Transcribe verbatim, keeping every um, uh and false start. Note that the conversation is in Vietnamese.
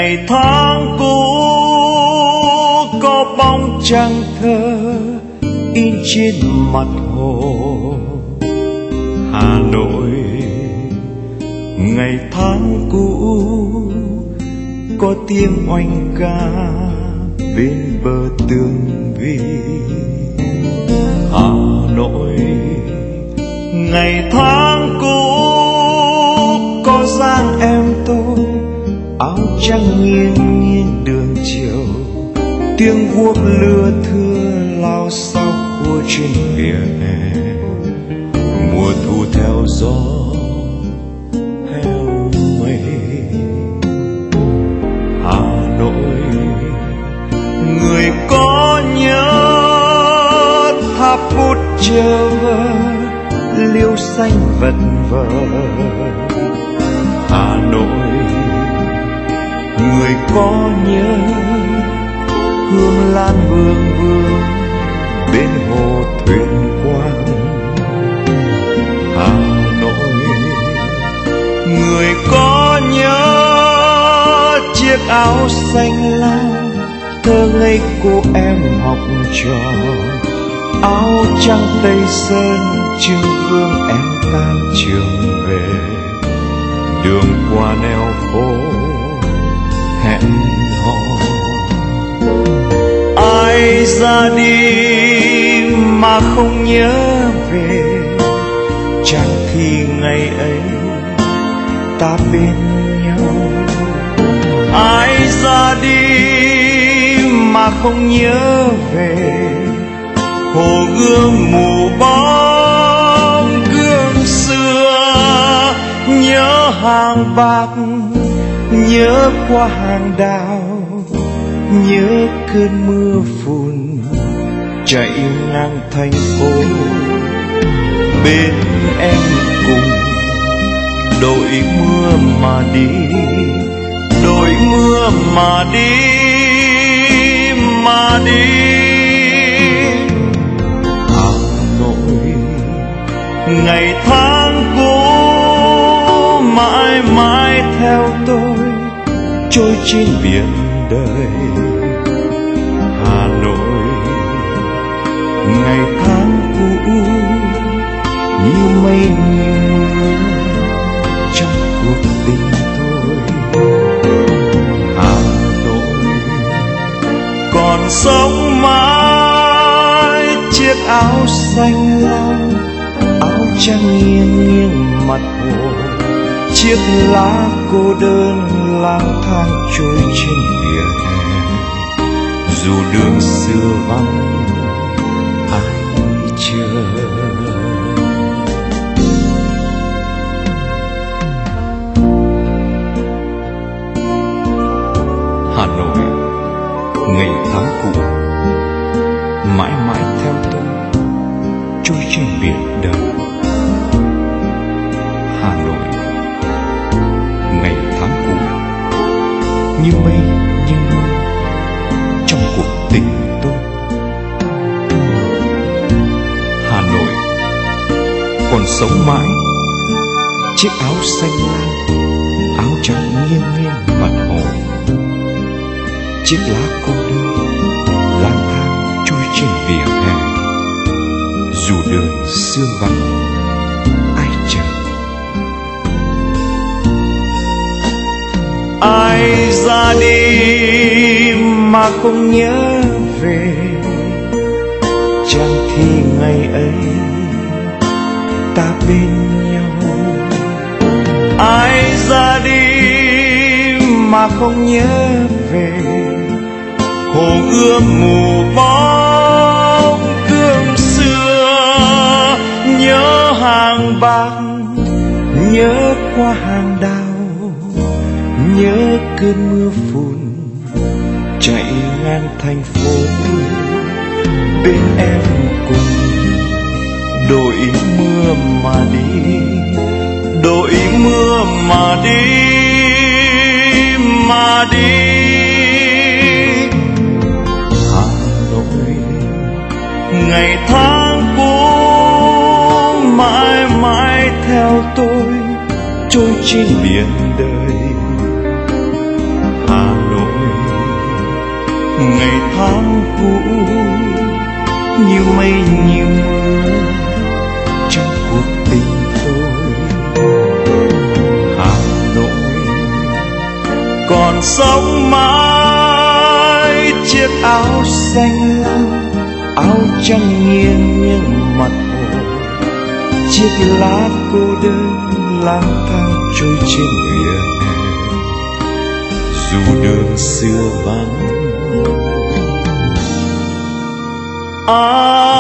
ngày tháng cũ có bóng trăng thơ in trên mặt hồ. Hà Nội ngày tháng cũ có tiếng oanh ca bên bờ tường vi. Hà Nội ngày tháng cũ có dáng em tôi áo trắng nghiêng nghiêng đường chiều, tiếng guốc lưa thưa lao sao cua trên vỉa hè. Mùa thu theo gió heo mây. Hà Nội người có nhớ tháp bút chờ vơ liêu xanh vật vờ. Hà Nội người có nhớ hương lan vương vương bên hồ thuyền quang. Hà Nội người có nhớ chiếc áo xanh lam thơ ngây cô em học trò, áo trắng tây sơn trưng vương em tan trường về. Đường qua nẻo phố hẹn hò, ai ra đi mà không nhớ về, chẳng khi ngày ấy ta bên nhau. Ai ra đi mà không nhớ về, hồ gương mù bóng gương xưa. Nhớ hàng bạc, nhớ qua hàng đào, nhớ cơn mưa phùn chạy ngang thành phố. Bên em cùng đội mưa mà đi, đội mưa mà đi, mà đi. Hà Nội ngày tháng cũ mãi mãi theo tôi trôi trên biển đời. Hà Nội ngày tháng cũ như mây như mưa trong cuộc tình tôi. Hà Nội còn sống mãi chiếc áo xanh lam, áo trắng nghiêng nghiêng mặt hồ, chiếc lá cô đơn lang thang trôi trên vỉa hè. Dù đường xưa vắng ai chờ. Hà Nội ngày tháng cũ mãi mãi theo tôi trôi trên biển đời. Hà Nội ngày tháng cũ như mây như mưa trong cuộc tình tôi. Hà Nội còn sống mãi chiếc áo xanh lam, áo trắng nghiêng nghiêng mặt hồ, chiếc lá cô đơn lang thang trôi trên vỉa hè. Dù đời xưa vắng ai chờ. Ai ra đi mà không nhớ về, chẳng thì ngày ấy ta bên nhau. Ai ra đi mà không nhớ về, hồ gươm mù bóng gương xưa. Nhớ hàng bạc, nhớ qua hàng đào, nhớ cơn mưa phùn chạy ngang thành phố. Bên em cùng đội mưa mà đi, đội mưa mà đi, mà đi. Hà Nội ngày tháng cũ mãi mãi theo tôi trôi trên biển đời. Hà ngày tháng cũ như mây như mưa trong cuộc tình tôi. Hà Nội còn sống mãi chiếc áo xanh lam, áo trắng nghiêng nghiêng mặt hồ, chiếc lá cô đơn lang thang trôi trên vỉa hè. Dù đường xưa vắng ai